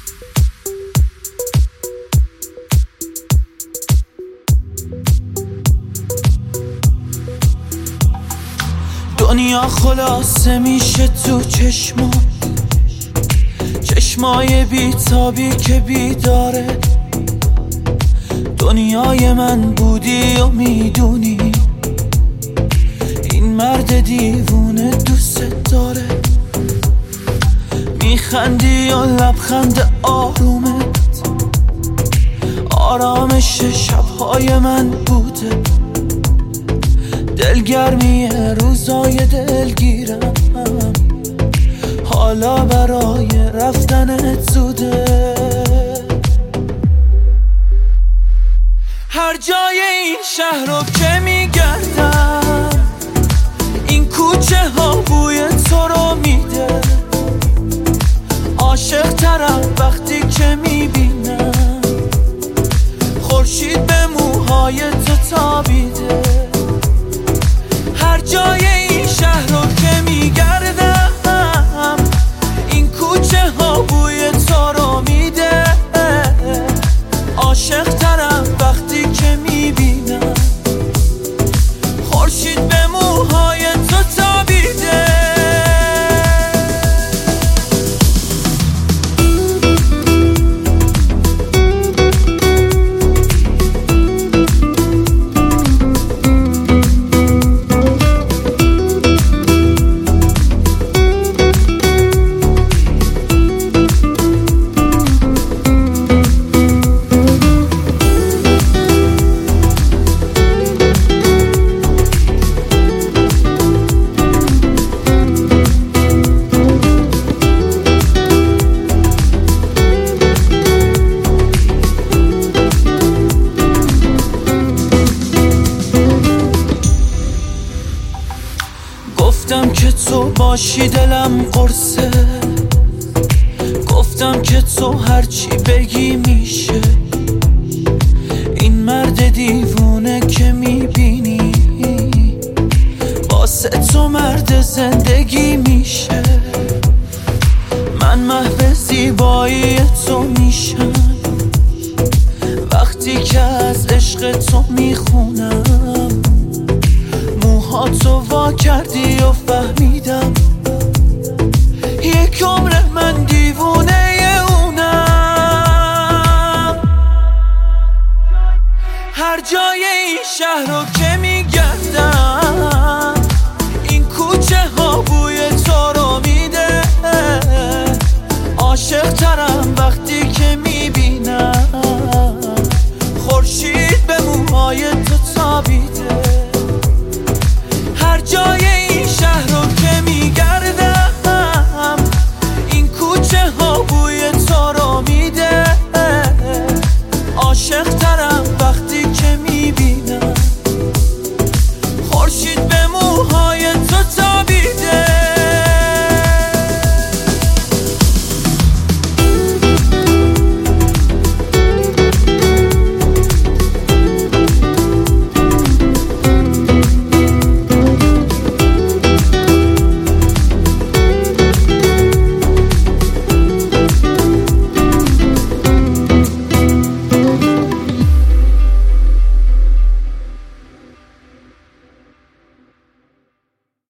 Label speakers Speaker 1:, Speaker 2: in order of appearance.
Speaker 1: دنیا خلاصه میشه تو چشمای بیتابی که بیداره. دنیای من بودی و میدونی این مرد دیوونه دوست داره. میخندی و لبخند آرومت آرامش شبهای من بوده. دلگرمی روزای دلگیرم حالا برای رفتنت زوده. هر جای این شهر رو که میگردم این کوچه ها بوی تو رو میده. عاشق ترم وقتی که میبینم خورشید به موهای تو تابیده. هر جای این شهر رو که میگردم این کوچه ها بوی تو رو میده. عاشق ترم وقتی که میبینم خورشید به موهای تو تابیده. گفتم که تو باشی دلم قرصه. گفتم که تو هرچی بگی میشه. این مرد دیوونه که میبینی واسه تو مرد زندگی میشه. من محو زیبایی تو میشم وقتی که از عشق تو میخونم. موهاتو وا کردی و فهمیدم یک عمر من دیوونه اونم. هر جای این شهر رو که میگردم این کوچه ها بوی تو رو میده. عاشق ترم وقتی